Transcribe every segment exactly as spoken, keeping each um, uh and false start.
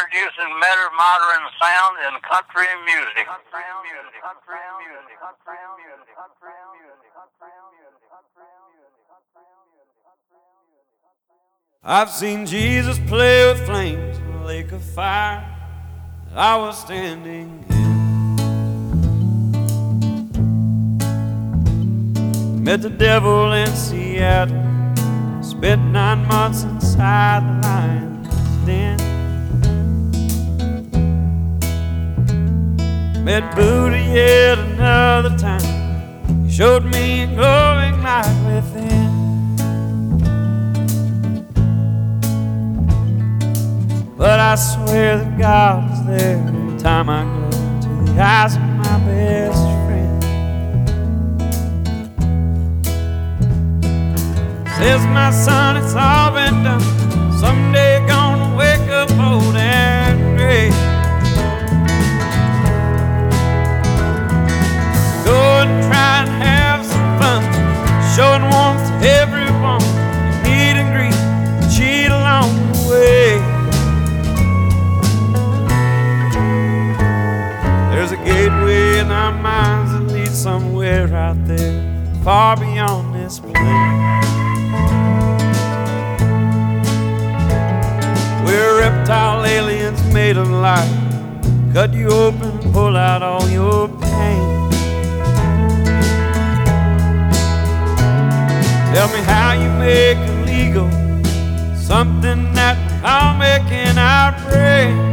introducing better modern sound in country music. Country music. Country music. Country music. Country music. Country music. I've seen Jesus play with flames in a lake of fire that I was standing in. Met the devil in Seattle, spent nine months inside the lion's den. Met Buddha yet another time, he showed me a glowing light within. But I swear that God is there every time I go to the eyes of my best friend. Says, my son, it's all been done. Someday you're gonna wake up old and gray. Go and try and have some fun, showing warmth to everyone you meet and greet, cheat along the way. There's a gateway in our minds that leads somewhere out there, far beyond this place. We're reptile aliens made of light, cut you open and pull out all your pain. Tell me how you make illegal something that I'll make in our brain.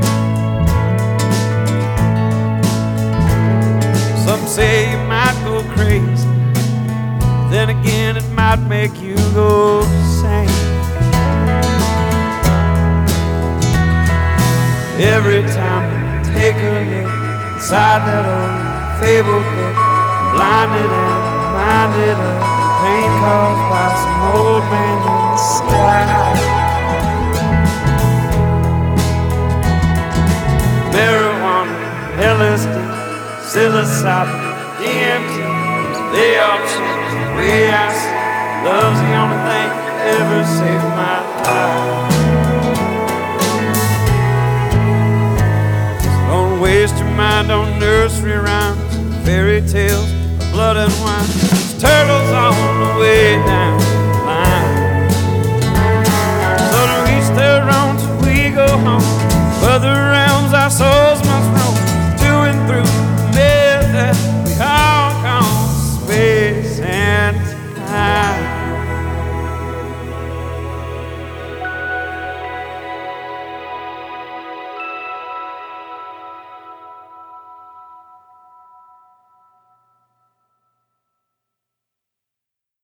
Some say you might go crazy, then again it might make you go insane. Every time I take a look inside that old fabled book, I'm blinded and reminded of the pain caused by some old man in the sky. Marijuana, L S D, psilocybin, D M T, they all change the way I see. Love's the only thing that ever saved my life. So don't waste your mind on nursery rhymes and fairy tales of blood and wine. There's turtles on the way down the line. So to each their own till we go home. Further realms our souls must roam to and through